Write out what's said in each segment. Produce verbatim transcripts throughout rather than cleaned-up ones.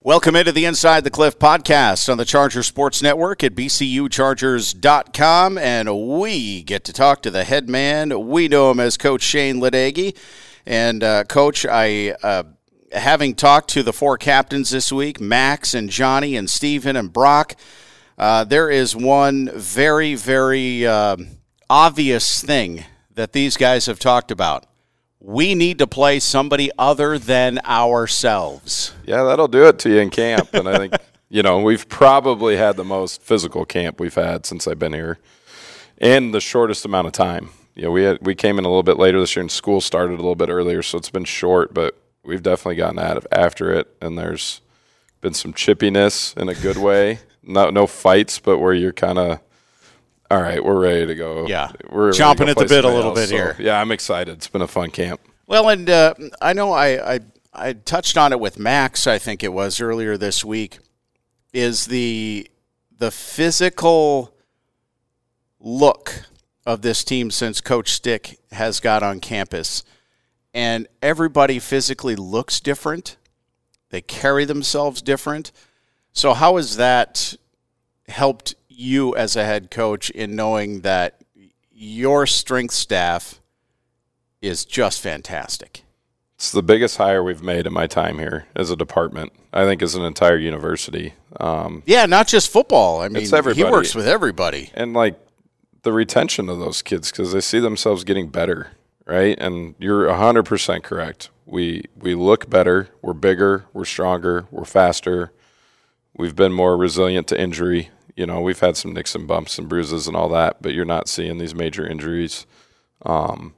Welcome into the Inside the Cliff podcast on the Charger Sports Network at b c u chargers dot com, and we get to talk to the head man. We know him as Coach Shane Ledecky. And, uh, Coach, I, uh, having talked to the four captains this week, Max and Johnny and Steven and Brock, uh, there is one very, very uh, obvious thing that these guys have talked about. We need to play somebody other than ourselves. Yeah, that'll do it to you in camp. And I think, you know, we've probably had the most physical camp we've had since I've been here, and the shortest amount of time. You know, we had, we came in a little bit later this year, and school started a little bit earlier, so it's been short, but we've definitely gotten out of after it, and there's been some chippiness in a good way. No, no fights, but where you're kind of, all right, we're ready to go. Yeah, we're chomping at the bit a little bit so, here. Yeah, I'm excited. It's been a fun camp. Well, and uh, I know I, I I touched on it with Max, I think it was, earlier this week, is the the physical look of this team since Coach Stick has got on campus. And everybody physically looks different. They carry themselves different. So how has that helped you as a head coach in knowing that your strength staff is just fantastic? It's the biggest hire we've made in my time here as a department, I think, as an entire university. Um, yeah, not just football. I mean, it's everybody. He works with everybody. And, like, the retention of those kids, because they see themselves getting better, right? And you're one hundred percent correct. We we look better. We're bigger. We're stronger. We're faster. We've been more resilient to injury. You know, we've had some nicks and bumps and bruises and all that, but you're not seeing these major injuries. Um,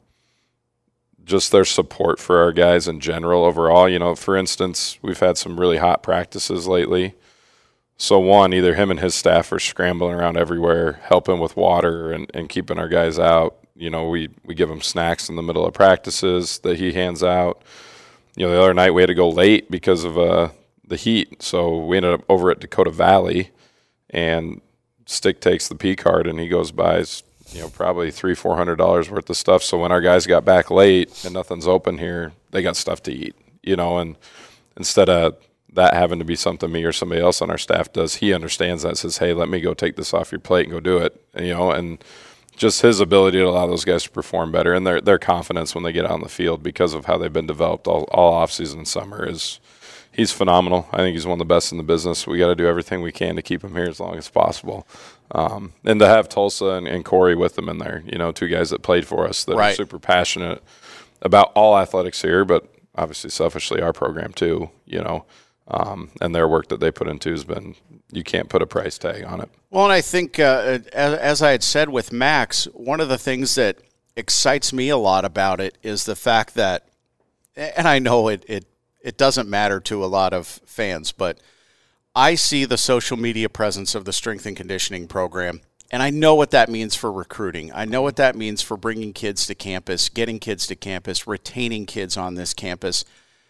just their support for our guys in general overall. You know, for instance, we've had some really hot practices lately. So, one, either him and his staff are scrambling around everywhere, helping with water and, and keeping our guys out. You know, we, we give him snacks in the middle of practices that he hands out. You know, the other night we had to go late because of uh, the heat. So, we ended up over at Dakota Valley, and Stick takes the P card and he goes buys, you know, probably three, four hundred dollars worth of stuff. So when our guys got back late and nothing's open here, they got stuff to eat. You know, and instead of that having to be something me or somebody else on our staff does, he understands that, says, hey, let me go take this off your plate and go do it. And, you know, and just his ability to allow those guys to perform better, and their their confidence when they get out on the field because of how they've been developed all, all offseason and summer is he's phenomenal. I think he's one of the best in the business. We got to do everything we can to keep him here as long as possible. Um, and to have Tulsa and, and Corey with them in there, you know, two guys that played for us that right. are super passionate about all athletics here, but obviously selfishly our program too, you know. Um, and their work that they put into has been, you can't put a price tag on it. Well, and I think, uh, as, as I had said with Max, one of the things that excites me a lot about it is the fact that, and I know it, it, it doesn't matter to a lot of fans, but I see the social media presence of the strength and conditioning program, and I know what that means for recruiting. I know what that means for bringing kids to campus, getting kids to campus, retaining kids on this campus.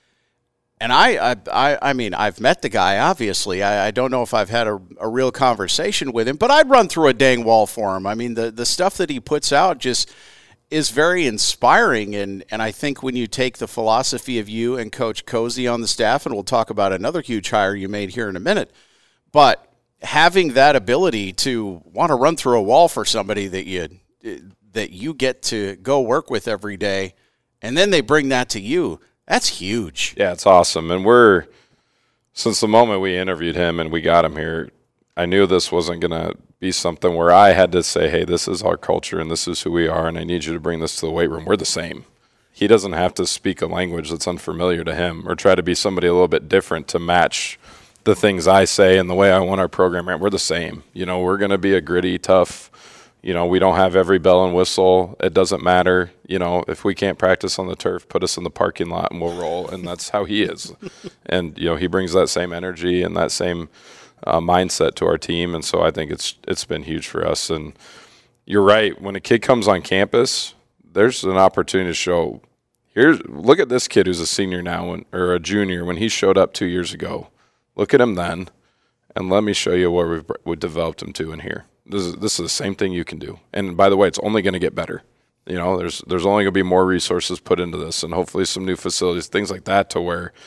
And I, I, I mean, I've met the guy, obviously. I, I don't know if I've had a, a real conversation with him, but I'd run through a dang wall for him. I mean, the, the stuff that he puts out just is very inspiring. And, and I think when you take the philosophy of you and Coach Cozy on the staff, and we'll talk about another huge hire you made here in a minute, but having that ability to want to run through a wall for somebody that you, that you get to go work with every day, and then they bring that to you, that's huge. Yeah, it's awesome. And we're, since the moment we interviewed him and we got him here, I knew this wasn't going to be something where I had to say, hey, this is our culture and this is who we are, and I need you to bring this to the weight room. We're the same. He doesn't have to speak a language that's unfamiliar to him or try to be somebody a little bit different to match the things I say and the way I want our program ran. We're the same. You know, we're going to be a gritty, tough, you know, we don't have every bell and whistle. It doesn't matter. You know, if we can't practice on the turf, put us in the parking lot and we'll roll. And that's how he is. And, you know, he brings that same energy and that same uh, mindset to our team. And so I think it's it's been huge for us. And you're right. When a kid comes on campus, there's an opportunity to show, here's look at this kid who's a senior now when, or a junior when he showed up two years ago. Look at him then, and let me show you where we've, we've developed him to in here. This is, this is the same thing you can do. And by the way, it's only going to get better. You know, there's there's only going to be more resources put into this and hopefully some new facilities, things like that, to where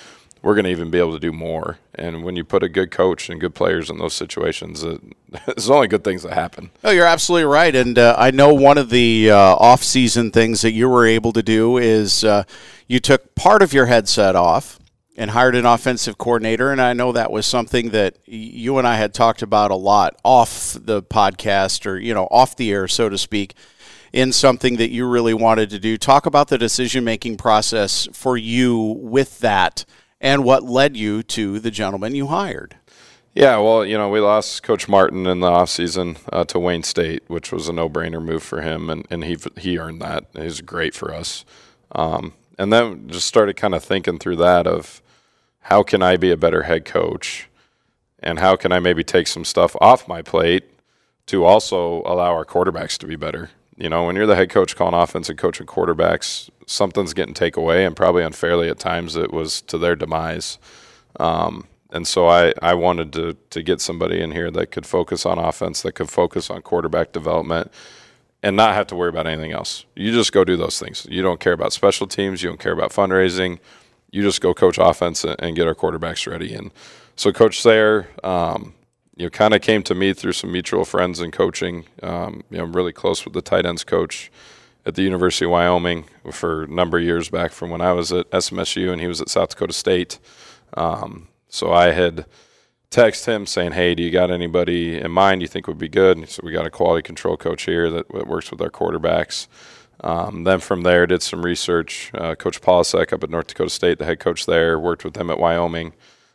we're going to even be able to do more. And when you put a good coach and good players in those situations, it, there's only good things that happen. Oh, you're absolutely right. And uh, I know one of the uh, off-season things that you were able to do is uh, you took part of your headset off and hired an offensive coordinator. And I know that was something that you and I had talked about a lot off the podcast, or, you know, off the air, so to speak, in something that you really wanted to do. Talk about the decision-making process for you with that and what led you to the gentleman you hired. Yeah, well, you know, we lost Coach Martin in the offseason uh, to Wayne State, which was a no-brainer move for him, and, and he he earned that. It was great for us. Um, and then just started kind of thinking through that of how can I be a better head coach, and how can I maybe take some stuff off my plate to also allow our quarterbacks to be better. You know, when you're the head coach calling offense and coaching quarterbacks, something's getting taken away, and probably unfairly at times it was to their demise. Um, and so I, I wanted to to get somebody in here that could focus on offense, that could focus on quarterback development, and not have to worry about anything else. You just go do those things. You don't care about special teams. You don't care about fundraising. You just go coach offense and, and get our quarterbacks ready. And so Coach Sayre, um, you know, kind of came to me through some mutual friends in coaching. Um, you know, I'm really close with the tight ends coach at the University of Wyoming for a number of years back from when I was at S M S U and he was at South Dakota State. Um, so I had texted him saying, hey, do you got anybody in mind you think would be good? And he said, we got a quality control coach here that, that works with our quarterbacks. Um, then from there, did some research. Uh, Coach Polasek up at North Dakota State, the head coach there, worked with him at Wyoming.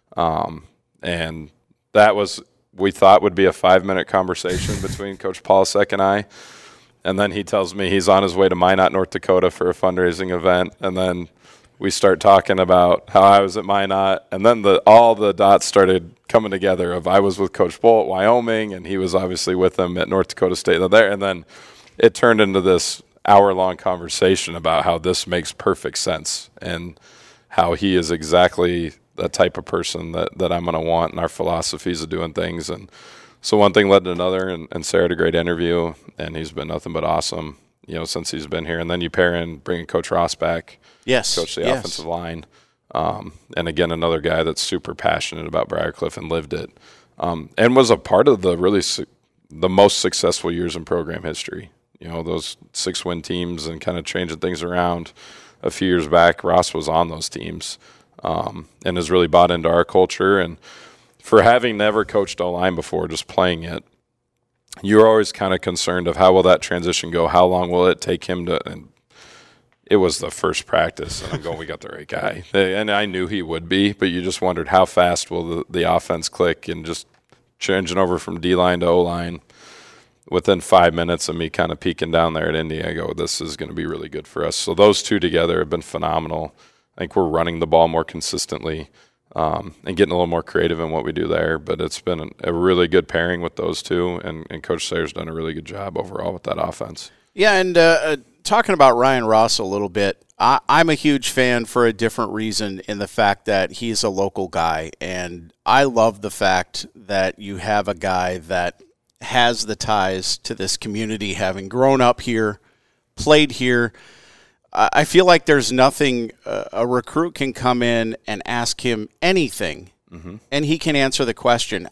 Um, and that was – we thought would be a five-minute conversation between Coach Polasek and I. And then he tells me he's on his way to Minot, North Dakota for a fundraising event. And then we start talking about how I was at Minot. And then the all the dots started coming together of I was with Coach Bull at Wyoming, and he was obviously with him at North Dakota State there. And then it turned into this hour-long conversation about how this makes perfect sense and how he is exactly – the type of person that, that I'm going to want, and our philosophies of doing things. And so one thing led to another, and, and Sayre had a great interview, and he's been nothing but awesome, you know, since he's been here. And then you pair in bringing Coach Ross back, yes, coach the yes. offensive line, um, and again, another guy that's super passionate about Briarcliff and lived it, um, and was a part of the really su- the most successful years in program history. You know, those six-win teams and kind of changing things around a few years back. Ross was on those teams. Um, and has really bought into our culture. And for having never coached O-line before, just playing it, you're always kind of concerned of how will that transition go? How long will it take him to – and it was the first practice, and I'm going, we got the right guy. And I knew he would be, but you just wondered how fast will the, the offense click, and just changing over from D-line to O-line. Within five minutes of me kind of peeking down there at Indy, I go, this is going to be really good for us. So those two together have been phenomenal. I think we're running the ball more consistently um, and getting a little more creative in what we do there. But it's been a, a really good pairing with those two, and, and Coach Sayre's done a really good job overall with that offense. Yeah, and uh, talking about Ryan Ross a little bit, I, I'm a huge fan for a different reason, in the fact that he's a local guy. And I love the fact that you have a guy that has the ties to this community, having grown up here, played here. I feel like there's nothing uh, a recruit can come in and ask him anything, mm-hmm. and he can answer the question.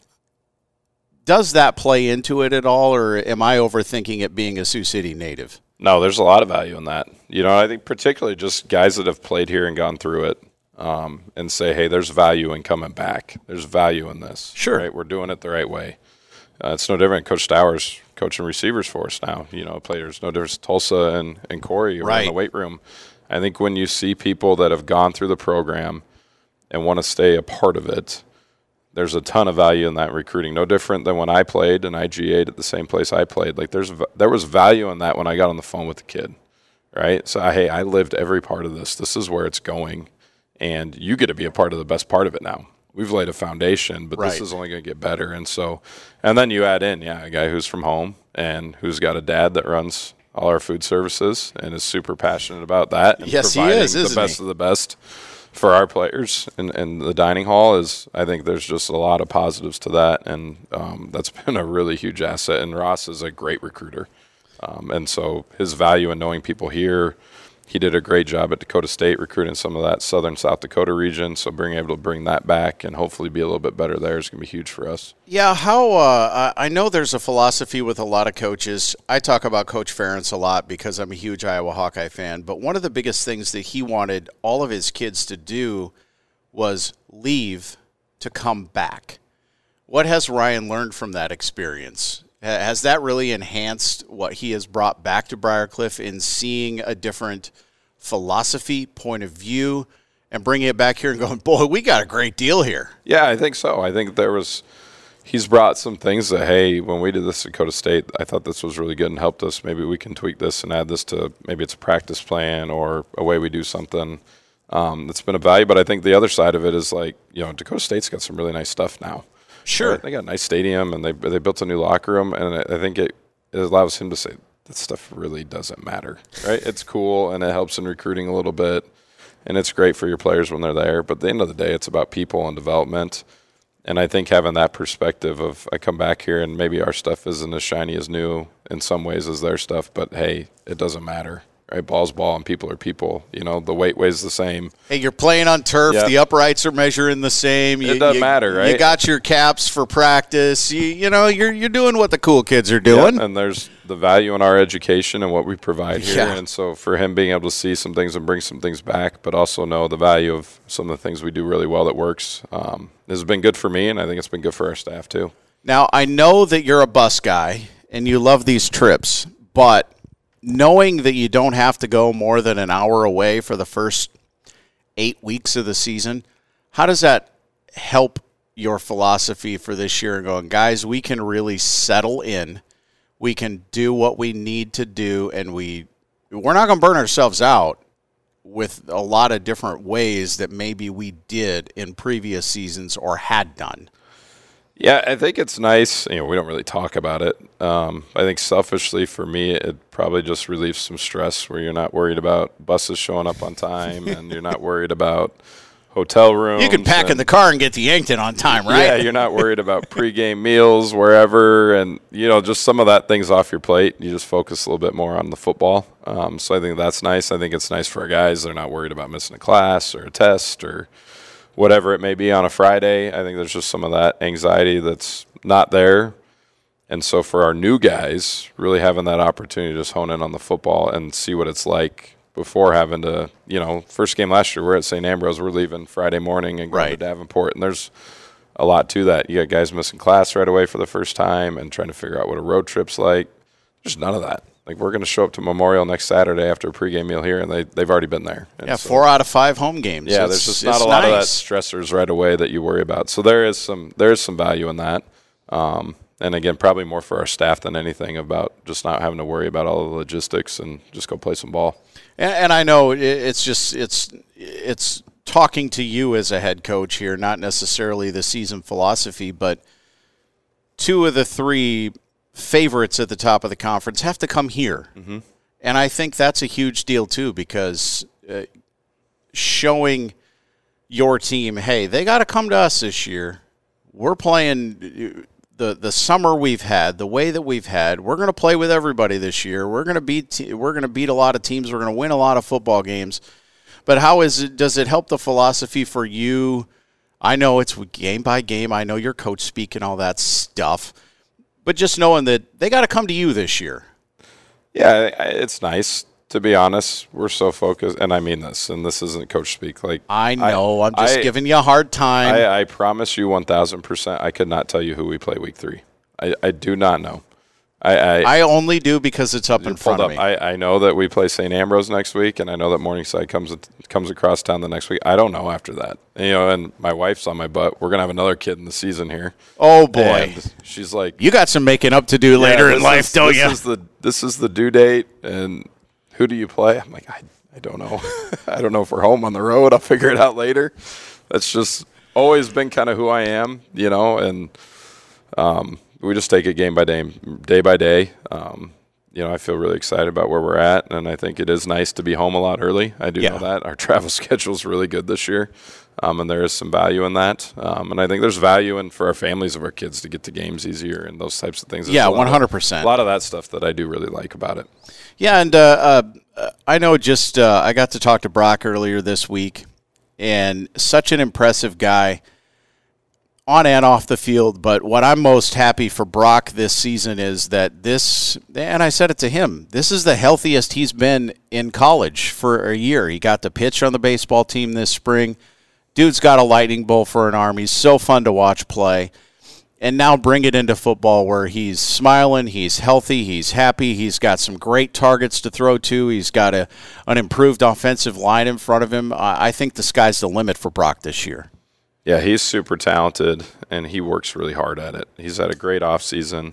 Does that play into it at all, or am I overthinking it being a Sioux City native? No, there's a lot of value in that. You know, I think particularly just guys that have played here and gone through it um, and say, hey, there's value in coming back. There's value in this. Sure. Right? We're doing it the right way. Uh, it's no different. Coach Stowers coaching receivers for us now. You know, players, no difference. Tulsa and, and Corey are right. in the weight room. I think when you see people that have gone through the program and want to stay a part of it, there's a ton of value in that recruiting. No different than when I played and I G A'd at the same place I played. Like there's there was value in that when I got on the phone with the kid, right? So, hey, I lived every part of this. This is where it's going, and you get to be a part of the best part of it now. We've laid a foundation, but right. this is only going to get better. And so, and then you add in, yeah, a guy who's from home and who's got a dad that runs all our food services and is super passionate about that. And yes, providing he is, isn't the best he? of the best for our players. And, and the dining hall is, I think there's just a lot of positives to that. And um, that's been a really huge asset. And Ross is a great recruiter. Um, and so his value in knowing people here, he did a great job at Dakota State recruiting some of that southern South Dakota region. So being able to bring that back and hopefully be a little bit better there is going to be huge for us. Yeah, how uh, I know there's a philosophy with a lot of coaches. I talk about Coach Ferentz a lot because I'm a huge Iowa Hawkeye fan. But one of the biggest things that he wanted all of his kids to do was leave to come back. What has Ryan learned from that experience? Has that really enhanced what he has brought back to Briarcliff in seeing a different philosophy, point of view, and bringing it back here and going, boy, we got a great deal here? Yeah, I think so. I think there was – he's brought some things that, hey, when we did this at Dakota State, I thought this was really good and helped us. Maybe we can tweak this and add this to – maybe it's a practice plan or a way we do something. Um, that's been a value. But I think the other side of it is, like, you know, Dakota State's got some really nice stuff now. Sure. Right? They got a nice stadium, and they they built a new locker room, and I think it, it allows him to say, that stuff really doesn't matter, right? It's cool, and it helps in recruiting a little bit, and it's great for your players when they're there. But at the end of the day, it's about people and development. And I think having that perspective of I come back here, and maybe our stuff isn't as shiny as new in some ways as their stuff, but, hey, it doesn't matter. Right, ball's ball and people are people. You know, the weight weighs the same. Hey, you're playing on turf. Yep. The uprights are measuring the same. You, it doesn't you, matter, right? You got your caps for practice. You, you know, you're you're doing what the cool kids are doing. Yep, and there's the value in our education and what we provide here. Yeah. And so for him being able to see some things and bring some things back, but also know the value of some of the things we do really well that works, um, has been good for me, and I think it's been good for our staff too. Now, I know that you're a bus guy and you love these trips, but knowing that you don't have to go more than an hour away for the first eight weeks of the season, how does that help your philosophy for this year and going, guys, we can really settle in, we can do what we need to do, and we, we're not going to burn ourselves out with a lot of different ways that maybe we did in previous seasons or had done? Yeah, I think it's nice. You know, we don't really talk about it. Um, I think selfishly for me, it probably just relieves some stress where you're not worried about buses showing up on time and you're not worried about hotel rooms. You can pack and, in the car and get to Yankton on time, right? Yeah, you're not worried about pregame meals wherever, and, you know, just some of that thing's off your plate. You just focus a little bit more on the football. Um, so I think that's nice. I think it's nice for our guys. They're not worried about missing a class or a test or whatever it may be on a Friday. I think there's just some of that anxiety that's not there. And so for our new guys, really having that opportunity to just hone in on the football and see what it's like before having to, you know, first game last year, we're at Saint Ambrose, we're leaving Friday morning and going right. to Davenport. And there's a lot to that. You got guys missing class right away for the first time and trying to figure out what a road trip's like. There's none of that. Like, we're going to show up to Memorial next Saturday after a pregame meal here, and they, they've already been there. And yeah, so, four out of five home games. Yeah, it's, there's just not a lot nice. of that stressors right away that you worry about. So there is some there is some value in that. Um, and, again, probably more for our staff than anything about just not having to worry about all the logistics and just go play some ball. And, and I know it's just it's it's talking to you as a head coach here, not necessarily the season philosophy, but two of the three favorites at the top of the conference have to come here. Mm-hmm. And I think that's a huge deal too, because uh, showing your team, hey, they got to come to us this year. We're playing the the summer we've had, the way that we've had. We're going to play with everybody this year. We're going to beat we're going to beat a lot of teams. We're going to win a lot of football games. But how is it? Does it help the philosophy for you? I know it's game by game. I know your coach speak and all that stuff. But just knowing that they got to come to you this year. Yeah, it's nice, to be honest. We're so focused, and I mean this, and this isn't coach speak. Like I know, I, I'm just I, giving you a hard time. I, I promise you one thousand percent I could not tell you who we play week three. I, I do not know. I, I, I only do because it's up in front of me. I, I know that we play Saint Ambrose next week, and I know that Morningside comes comes across town the next week. I don't know after that. And, you know, and my wife's on my butt. We're gonna have another kid in the season here. Oh boy, and she's like, you got some making up to do yeah, later in life, is, don't this you? Is the, this is the due date, and who do you play? I'm like, I, I don't know. I don't know if we're home on the road. I'll figure it out later. That's just always been kind of who I am, you know, and um. We just take it game by day, day by day. Um, you know, I feel really excited about where we're at, and I think it is nice to be home a lot early. I do yeah. know that. Our travel schedule is really good this year, um, and there is some value in that. Um, and I think there's value in for our families of our kids to get to games easier and those types of things. There's yeah, one hundred percent. Of, a lot of that stuff that I do really like about it. Yeah, and uh, uh, I know just uh, I got to talk to Brock earlier this week, and such an impressive guy on and off the field. But what I'm most happy for Brock this season is that this, and I said it to him, this is the healthiest he's been in college for a year. He got to pitch on the baseball team this spring. Dude's got a lightning bolt for an arm. He's so fun to watch play. And now bring it into football where he's smiling, he's healthy, he's happy, he's got some great targets to throw to, he's got a an improved offensive line in front of him. I think the sky's the limit for Brock this year. Yeah, he's super talented, and he works really hard at it. He's had a great offseason.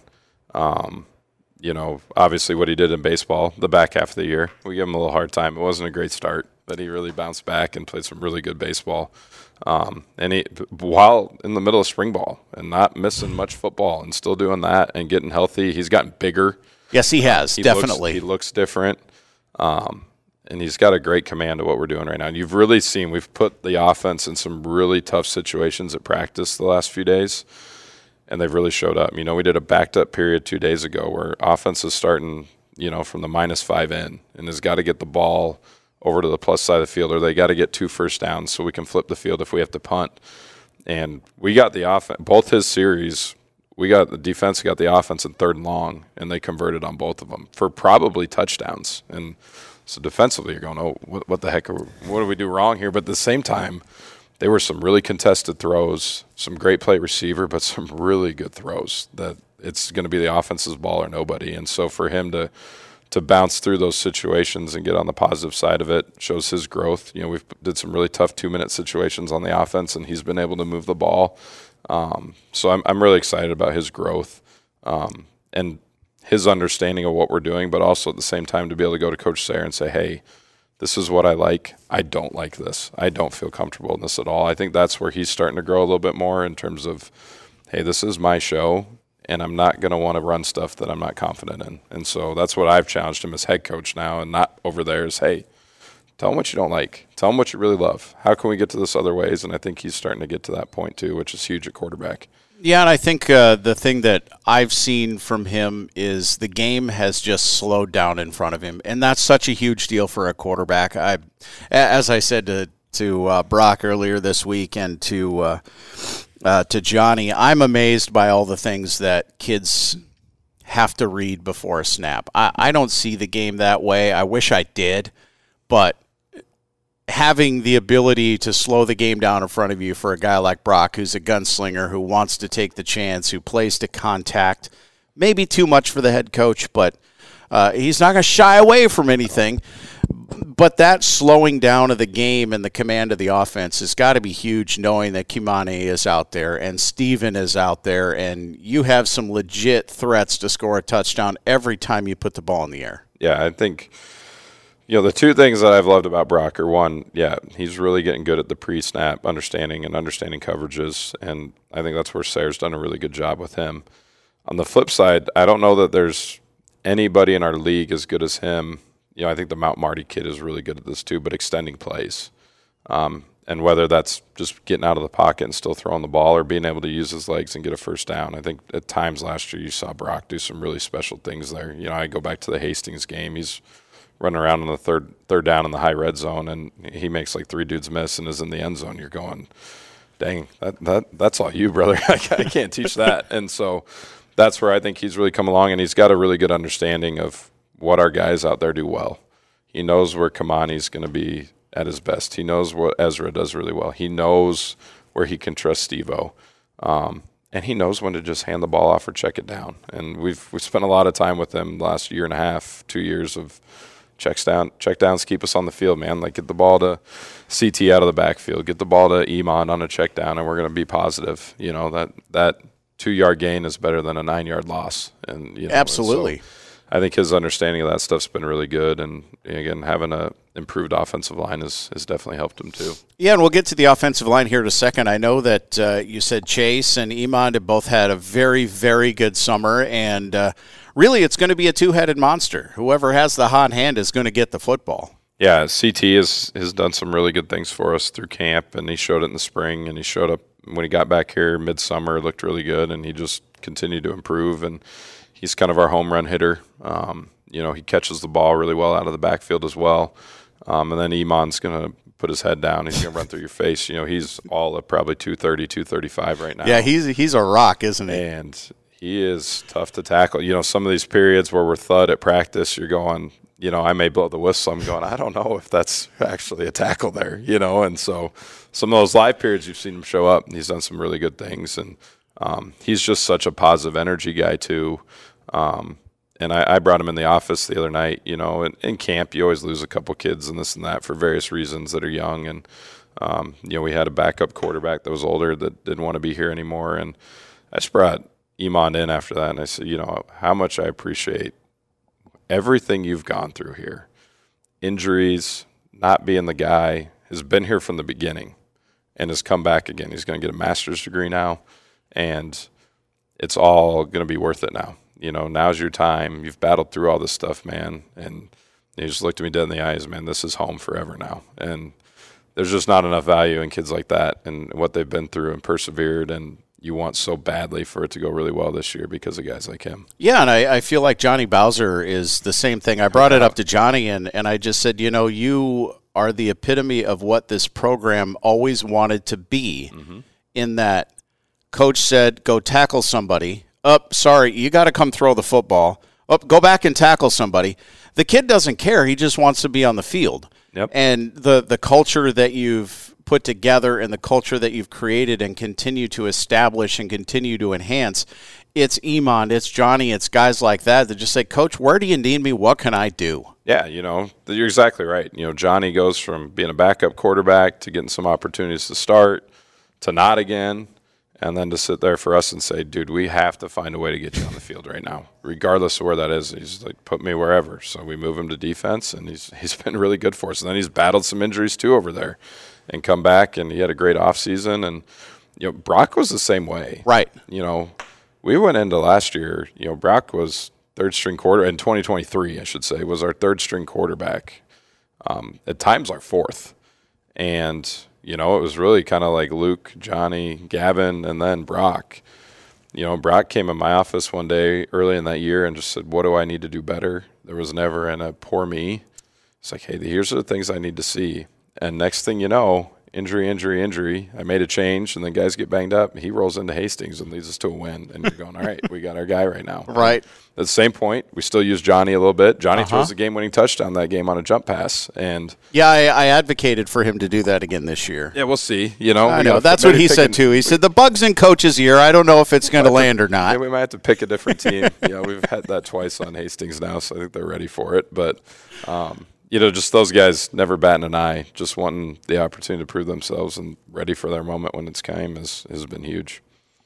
Um, you know, obviously what he did in baseball, the back half of the year, we gave him a little hard time. It wasn't a great start, but he really bounced back and played some really good baseball. Um, and he, while in the middle of spring ball and not missing much football and still doing that and getting healthy, he's gotten bigger. Yes, he has, he definitely. Looks, he looks different. Um And he's got a great command of what we're doing right now. And you've really seen we've put the offense in some really tough situations at practice the last few days, and they've really showed up. You know, we did a backed-up period two days ago where offense is starting, you know, from the minus five in and has got to get the ball over to the plus side of the field, or they got to get two first downs so we can flip the field if we have to punt. And we got the offense, both his series, we got the defense got the offense in third and long, and they converted on both of them for probably touchdowns. And so defensively, you're going, oh, what, what the heck? Are we, what do we do wrong here? But at the same time, there were some really contested throws, some great play receiver, but some really good throws that it's going to be the offense's ball or nobody. And so for him to to bounce through those situations and get on the positive side of it shows his growth. You know, we've did some really tough two-minute situations on the offense, and he's been able to move the ball. Um, so I'm I'm really excited about his growth. Um, and his understanding of what we're doing, but also at the same time to be able to go to Coach Sayre and say, hey, this is what I like. I don't like this. I don't feel comfortable in this at all. I think that's where he's starting to grow a little bit more in terms of, hey, this is my show, and I'm not going to want to run stuff that I'm not confident in. And so that's what I've challenged him as head coach now, and not over there is, hey, tell him what you don't like. Tell him what you really love. How can we get to this other ways? And I think he's starting to get to that point too, which is huge at quarterback. Yeah, and I think uh, the thing that I've seen from him is the game has just slowed down in front of him, and that's such a huge deal for a quarterback. I, as I said to to uh, Brock earlier this week and to uh, uh, to Johnny, I'm amazed by all the things that kids have to read before a snap. I, I don't see the game that way. I wish I did, but having the ability to slow the game down in front of you for a guy like Brock, who's a gunslinger, who wants to take the chance, who plays to contact, maybe too much for the head coach, but uh, he's not going to shy away from anything. But that slowing down of the game and the command of the offense has got to be huge, knowing that Kimani is out there and Steven is out there, and you have some legit threats to score a touchdown every time you put the ball in the air. Yeah, I think – you know, the two things that I've loved about Brock are, one, yeah, he's really getting good at the pre-snap understanding and understanding coverages, and I think that's where Sayre's done a really good job with him. On the flip side, I don't know that there's anybody in our league as good as him. You know, I think the Mount Marty kid is really good at this too, but extending plays. Um, and whether that's just getting out of the pocket and still throwing the ball or being able to use his legs and get a first down. I think at times last year you saw Brock do some really special things there. You know, I go back to the Hastings game. He's running around on the third third down in the high red zone, and he makes like three dudes miss and is in the end zone. You're going, dang, that, that that's all you, brother. I can't teach that. And so that's where I think he's really come along, and he's got a really good understanding of what our guys out there do well. He knows where Kimani's going to be at his best. He knows what Ezra does really well. He knows where he can trust Steve-O. Um, and he knows when to just hand the ball off or check it down. And we've we've spent a lot of time with him the last year and a half, two years of checks down, check downs, keep us on the field, man. Like, get the ball to C T out of the backfield, get the ball to Iman on a check down, and we're going to be positive. You know, that that two-yard gain is better than a nine-yard loss. And you know, absolutely. So I think his understanding of that stuff's been really good. And, again, having a improved offensive line has, has definitely helped him too. Yeah, and we'll get to the offensive line here in a second. I know that uh, you said Chase and Iman have both had a very, very good summer, and uh, really it's going to be a two-headed monster. Whoever has the hot hand is going to get the football. Yeah, C T has, has done some really good things for us through camp, and he showed it in the spring, and he showed up when he got back here midsummer, looked really good, and he just continued to improve, and he's kind of our home run hitter. Um, you know, he catches the ball really well out of the backfield as well. Um, and then Iman's going to put his head down. He's going to run through your face. You know, he's all at probably two thirty, two thirty-five right now. Yeah, he's he's a rock, isn't he? And he is tough to tackle. You know, some of these periods where we're thud at practice, you're going, you know, I may blow the whistle. I'm going, I don't know if that's actually a tackle there, you know. And so some of those live periods you've seen him show up, and he's done some really good things. And um, he's just such a positive energy guy too. Um And I, I brought him in the office the other night. You know, in, in camp, you always lose a couple kids and this and that for various reasons that are young. And, um, you know, we had a backup quarterback that was older that didn't want to be here anymore. And I just brought Iman in after that. And I said, you know, how much I appreciate everything you've gone through here. Injuries, not being the guy, has been here from the beginning and has come back again. He's going to get a master's degree now. And it's all going to be worth it now. You know, now's your time. You've battled through all this stuff, man. And he just looked at me dead in the eyes, man, this is home forever now. And there's just not enough value in kids like that and what they've been through and persevered. And you want so badly for it to go really well this year because of guys like him. Yeah, and I, I feel like Johnny Bowser is the same thing. I brought it up to Johnny, and, and I just said, you know, you are the epitome of what this program always wanted to be, mm-hmm. in that coach said, go tackle somebody. Up, oh, sorry, you got to come throw the football. Up, oh, go back and tackle somebody. The kid doesn't care. He just wants to be on the field. Yep. And the, the culture that you've put together and the culture that you've created and continue to establish and continue to enhance, it's Iman, it's Johnny, it's guys like that that just say, Coach, where do you need me? What can I do? Yeah, you know, you're exactly right. You know, Johnny goes from being a backup quarterback to getting some opportunities to start to not again. And then to sit there for us and say, dude, we have to find a way to get you on the field right now, regardless of where that is. He's like, put me wherever. So we move him to defense, and he's he's been really good for us. And then he's battled some injuries too over there and come back, and he had a great offseason. And, you know, Brock was the same way. Right. You know, we went into last year, you know, Brock was third-string quarter, in twenty twenty-three, I should say, was our third-string quarterback. Um, at times our fourth. And – you know, it was really kind of like Luke, Johnny, Gavin, and then Brock. You know, Brock came in my office one day early in that year and just said, what do I need to do better? There was never in a poor me. It's like, hey, here's the things I need to see. And next thing you know, injury, injury, injury. I made a change, and then guys get banged up. He rolls into Hastings and leads us to a win. And you're going, all right, we got our guy right now. Right. At the same point, we still use Johnny a little bit. Johnny uh-huh. throws the game-winning touchdown that game on a jump pass. And yeah, I, I advocated for him to do that again this year. Yeah, we'll see. You know, I know. That's what he said, too. He said, the bug's in coach's ear. I don't know if it's going to land or not. Yeah, we might have to pick a different team. You know, we've had that twice on Hastings now, so I think they're ready for it. But, um, you know, just those guys never batting an eye, just wanting the opportunity to prove themselves and ready for their moment when it's came has, has been huge.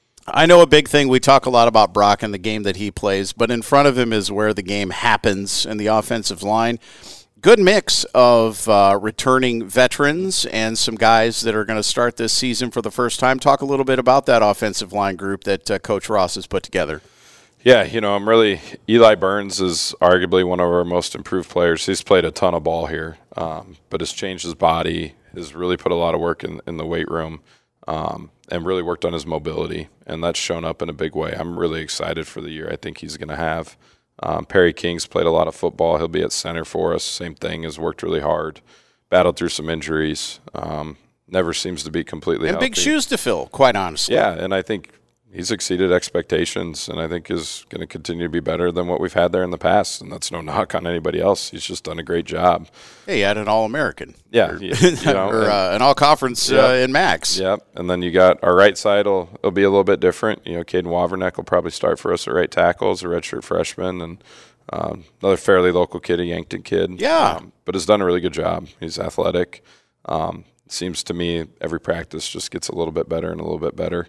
I know a big thing. We talk a lot about Brock and the game that he plays, but in front of him is where the game happens in the offensive line. Good mix of uh, returning veterans and some guys that are going to start this season for the first time. Talk a little bit about that offensive line group that uh, Coach Ross has put together. Yeah, you know, I'm really – Eli Burns is arguably one of our most improved players. He's played a ton of ball here, um, but has changed his body, has really put a lot of work in, in the weight room, um, and really worked on his mobility, and that's shown up in a big way. I'm really excited for the year I think he's going to have. Um, Perry King's played a lot of football. He'll be at center for us. Same thing, has worked really hard, battled through some injuries, um, never seems to be completely and healthy. And big shoes to fill, quite honestly. Yeah, and I think – he's exceeded expectations, and I think is going to continue to be better than what we've had there in the past. And that's no knock on anybody else. He's just done a great job. Hey, he had an All-American. Yeah. Or, you, you know, or uh, an All-Conference yep, uh, in Max. Yep. And then you got our right side will it'll be a little bit different. You know, Caden Waverneck will probably start for us at right tackle as a redshirt freshman, and um, another fairly local kid, a Yankton kid. Yeah. Um, but has done a really good job. He's athletic. Um, seems to me every practice just gets a little bit better and a little bit better.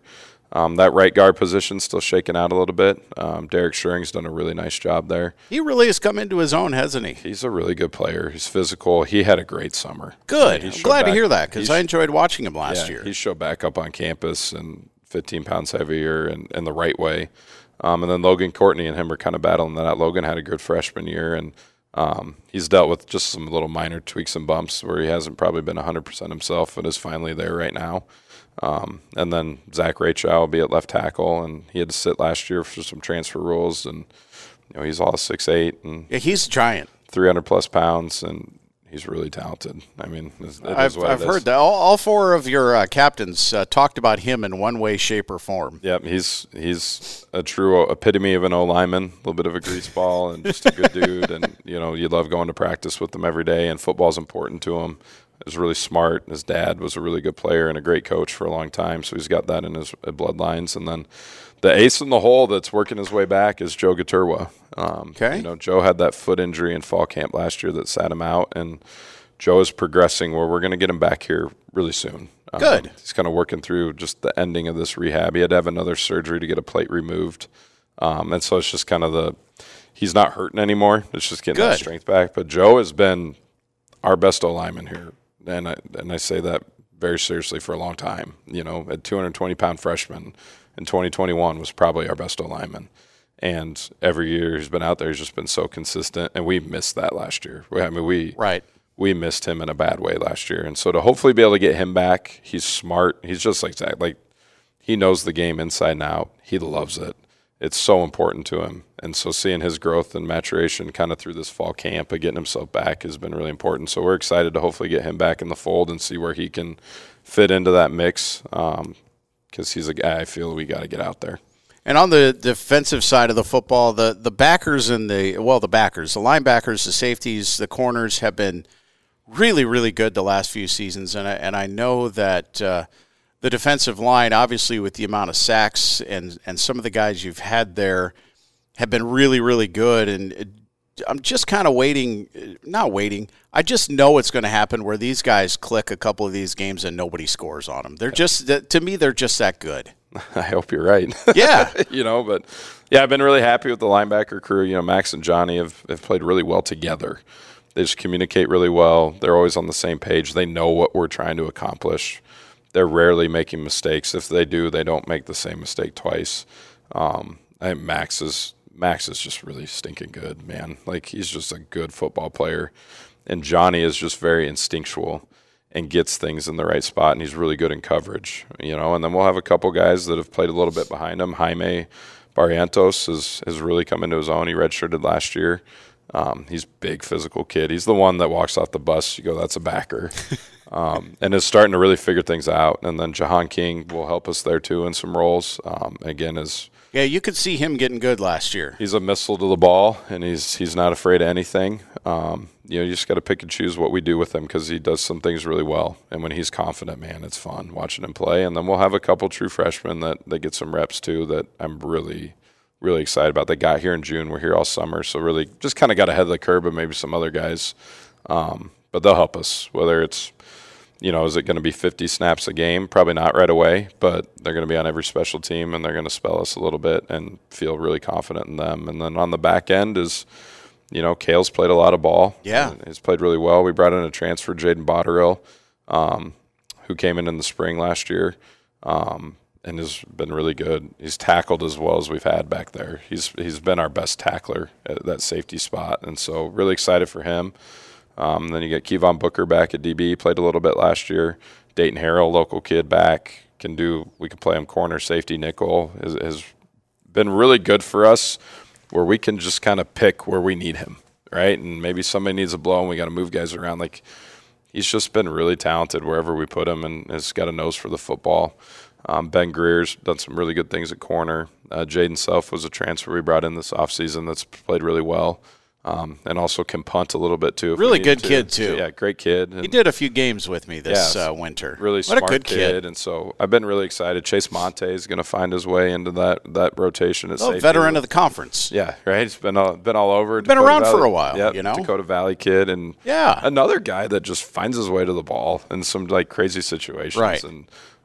Um, that right guard position's still shaking out a little bit. Um, Derek Schuring's done a really nice job there. He really has come into his own, hasn't he? He's a really good player. He's physical. He had a great summer. Good. I'm glad back, to hear that because I enjoyed watching him last yeah, year. He showed back up on campus and fifteen pounds heavier and, and the right way. Um, and then Logan Courtney and him are kind of battling that out. Logan had a good freshman year, and um, he's dealt with just some little minor tweaks and bumps where he hasn't probably been one hundred percent himself and is finally there right now. Um, and then Zach Rachel will be at left tackle, and he had to sit last year for some transfer rules. And you know he's all six eight and yeah, he's a giant, three hundred plus pounds, and he's really talented. I mean, it is I've, what I've it heard is. that all, all four of your uh, captains uh, talked about him in one way, shape, or form. Yep, he's he's a true epitome of an O lineman, a little bit of a greaseball, and just a good dude. And you know, you love going to practice with him every day. And football's important to him. He's really smart. His dad was a really good player and a great coach for a long time, so he's got that in his bloodlines. And then the ace in the hole that's working his way back is Joe Gaturwa. Um, okay, you know, Joe had that foot injury in fall camp last year that sat him out, and Joe is progressing where we're going to get him back here really soon. Good. Um, he's kind of working through just the ending of this rehab. He had to have another surgery to get a plate removed. Um, and so it's just kind of the – he's not hurting anymore. It's just getting Good. that strength back. But Joe has been our best O-lineman here, and I, and I say that very seriously for a long time. You know, a two hundred twenty pound freshman in twenty twenty-one was probably our best O-lineman. And every year he's been out there, he's just been so consistent. And we missed that last year. I mean, we – right. We missed him in a bad way last year. And so to hopefully be able to get him back, he's smart. He's just like Zach. Like, he knows the game inside and out. He loves it. It's so important to him. And so seeing his growth and maturation kind of through this fall camp and getting himself back has been really important. So we're excited to hopefully get him back in the fold and see where he can fit into that mix because um, he's a guy I feel we got to get out there. And on the defensive side of the football, the, the backers and the, well, the backers, the linebackers, the safeties, the corners have been – really, really good the last few seasons, and I, and I know that uh, the defensive line, obviously with the amount of sacks and, and some of the guys you've had there have been really, really good, and it, I'm just kind of waiting, not waiting, I just know it's going to happen where these guys click a couple of these games and nobody scores on them. They're just, to me, they're just that good. I hope you're right. Yeah. you know, but, yeah, I've been really happy with the linebacker crew. You know, Max and Johnny have, have played really well together. They just communicate really well. They're always on the same page. They know what we're trying to accomplish. They're rarely making mistakes. If they do, they don't make the same mistake twice. Um, I think Max is Max is just really stinking good, man. Like, he's just a good football player. And Johnny is just very instinctual and gets things in the right spot, and he's really good in coverage. You know, and then we'll have a couple guys that have played a little bit behind him. Jaime Barrientos has, has really come into his own. He redshirted last year. Um, he's a big physical kid. He's the one that walks off the bus. You go, that's a backer. um, and is starting to really figure things out. And then Jahan King will help us there too in some roles. Um, again, is yeah, you could see him getting good last year. He's a missile to the ball, and he's he's not afraid of anything. Um, you know, you just got to pick and choose what we do with him because he does some things really well. And when he's confident, man, it's fun watching him play. And then we'll have a couple true freshmen that, that get some reps too that I'm really – really excited about. They got here in June. We're here all summer, so really just kind of got ahead of the curve of maybe some other guys. Um, but they'll help us, whether it's, you know, is it going to be fifty snaps a game? Probably not right away, but they're going to be on every special team, and they're going to spell us a little bit and feel really confident in them. And then on the back end is, you know, Kale's played a lot of ball. Yeah. He's played really well. We brought in a transfer, Jaden Botterill, um, who came in in the spring last year. Um, and has been really good. He's tackled as well as we've had back there. He's he's been our best tackler at that safety spot, and so really excited for him. Um, then you get Kevon Booker back at D B, played a little bit last year. Dayton Harrell, local kid, back, can do. We can play him corner, safety, nickel. Has, has been really good for us, where we can just kind of pick where we need him, right? And maybe somebody needs a blow, and we got to move guys around. Like, he's just been really talented wherever we put him, and has got a nose for the football. Um, Ben Greer's done some really good things at corner. Uh, Jaden Self was a transfer we brought in this offseason that's played really well, um, and also can punt a little bit too. Really good to. kid too. Yeah, great kid. And he did a few games with me this yeah, uh, winter. Really what smart a good kid. kid. And so I've been really excited. Chase Monte is going to find his way into that that rotation at oh, safety. Veteran of the conference. Yeah, right. He's been all, been all over. Been Dakota around Valley. for a while. Yeah, you know, Dakota Valley kid, and yeah, another guy that just finds his way to the ball in some like crazy situations. Right. And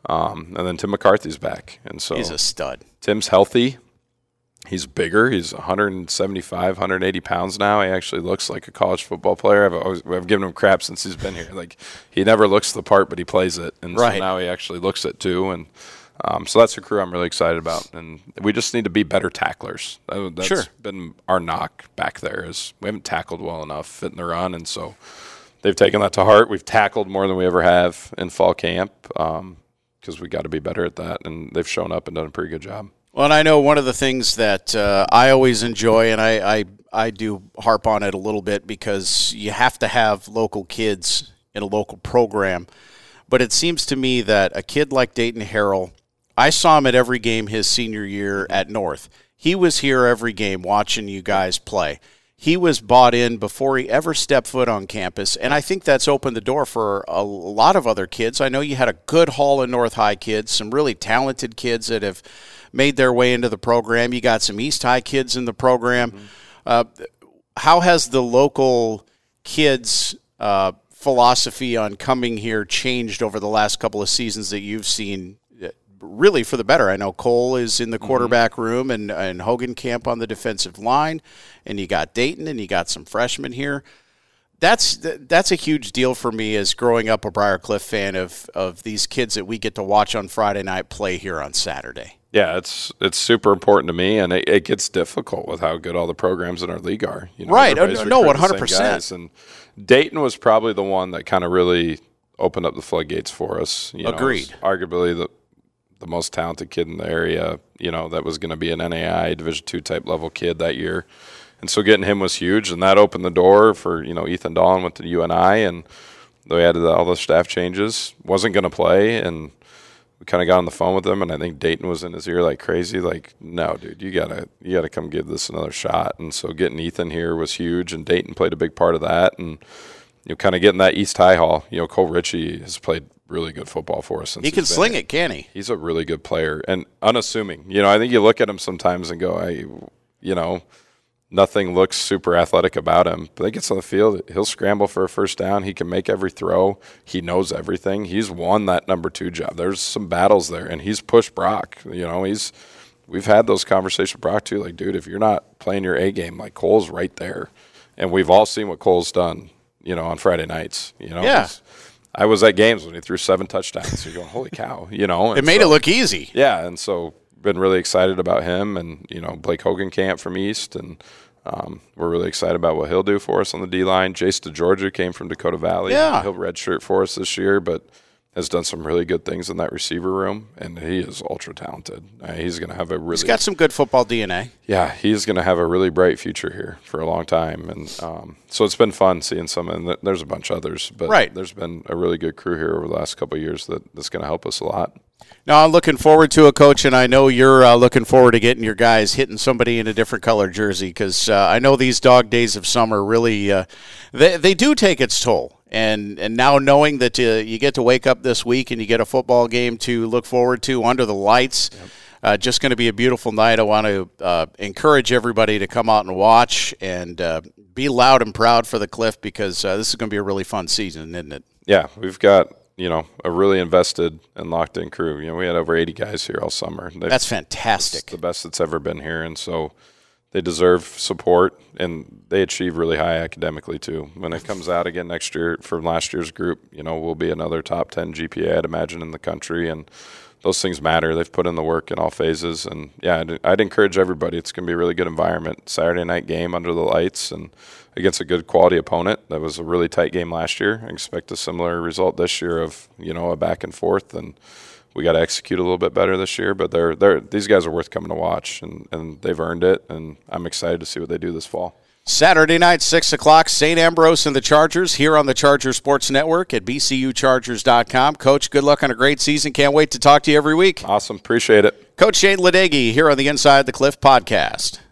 Um, and then Tim McCarthy's back. And so he's a stud. Tim's healthy. He's bigger. He's one seventy-five, one eighty pounds now. He actually looks like a college football player. I've always I've given him crap since he's been here. Like, he never looks the part, but he plays it. And right. so now he actually looks it too. And um, so that's a crew I'm really excited about. And we just need to be better tacklers. That, that's sure. been our knock back there, is we haven't tackled well enough, fitting the run. And so they've taken that to heart. We've tackled more than we ever have in fall camp because um, we got to be better at that. And they've shown up and done a pretty good job. Well, and I know one of the things that uh, I always enjoy, and I, I, I do harp on it a little bit because you have to have local kids in a local program. But it seems to me that a kid like Dayton Harrell, I saw him at every game his senior year at North. He was here every game watching you guys play. He was bought in before he ever stepped foot on campus, and I think that's opened the door for a lot of other kids. I know you had a good haul of North High kids, some really talented kids that have made their way into the program. You got some East High kids in the program. Mm-hmm. Uh, how has the local kids' uh, philosophy on coming here changed over the last couple of seasons that you've seen? Really for the better. I know Cole is in the quarterback mm-hmm. room and, and Hogan Camp on the defensive line, and you got Dayton and you got some freshmen here. That's that's a huge deal for me as growing up a Briarcliff fan of, of these kids that we get to watch on Friday night play here on Saturday. Yeah, it's it's super important to me, and it, it gets difficult with how good all the programs in our league are. You know, right. No, one hundred percent. And Dayton was probably the one that kind of really opened up the floodgates for us. You Agreed. Know, arguably the the most talented kid in the area, you know, that was going to be an N A I Division two type level kid that year. And so getting him was huge, and that opened the door for, you know, Ethan Dahlin went to U N I, and they added all the staff changes, wasn't going to play, and we kind of got on the phone with him, and I think Dayton was in his ear like crazy, like, no, dude, you gotta you gotta come give this another shot. And so getting Ethan here was huge, and Dayton played a big part of that, and you know, kind of getting that East High Hall. You know, Cole Ritchie has played really good football for us. Since he can sling here. it, can he? He's a really good player and unassuming. You know, I think you look at him sometimes and go, I, you know, nothing looks super athletic about him. But he gets on the field, he'll scramble for a first down. He can make every throw. He knows everything. He's won that number two job. There's some battles there, and he's pushed Brock. You know, he's we've had those conversations with Brock too. Like, dude, if you're not playing your A game, like Cole's right there, and we've all seen what Cole's done. You know, on Friday nights. You know, yeah. I was at games when he threw seven touchdowns. So you're going, holy cow, you know. It made so, it look easy. Yeah, and so been really excited about him and, you know, Blake Hogan Camp from East, and um, we're really excited about what he'll do for us on the D-line. Jace DeGeorgia came from Dakota Valley. Yeah. He'll redshirt for us this year, but has done some really good things in that receiver room, and he is ultra talented. Uh, he's going to have a really – He's got some good football D N A. Yeah, he's going to have a really bright future here for a long time. And um, so it's been fun seeing some – and there's a bunch of others. But right. there's been a really good crew here over the last couple of years that, that's going to help us a lot. Now, I'm looking forward to it, Coach, and I know you're uh, looking forward to getting your guys hitting somebody in a different color jersey because uh, I know these dog days of summer really uh, they, – they do take its toll. And and now knowing that uh, you get to wake up this week and you get a football game to look forward to under the lights, yep. uh, just going to be a beautiful night. I want to uh, encourage everybody to come out and watch and uh, be loud and proud for the Cliff because uh, this is going to be a really fun season, isn't it? Yeah, we've got you know a really invested and locked in crew. You know, we had over eighty guys here all summer. They've, that's fantastic. It's the best that's ever been here, and so. They deserve support, and they achieve really high academically, too. When it comes out again next year from last year's group, you know, we'll be another top ten G P A, I'd imagine, in the country, and those things matter. They've put in the work in all phases, and, yeah, I'd, I'd encourage everybody. It's going to be a really good environment. Saturday night game under the lights and against a good quality opponent. That was a really tight game last year. I expect a similar result this year of, you know, a back and forth, and we got to execute a little bit better this year, but they're they're these guys are worth coming to watch, and, and they've earned it, and I'm excited to see what they do this fall. Saturday night, six o'clock, Saint Ambrose and the Chargers here on the Charger Sports Network at b c u chargers dot com. Coach, good luck on a great season. Can't wait to talk to you every week. Awesome. Appreciate it. Coach Shane Ledegi here on the Inside the Cliff podcast.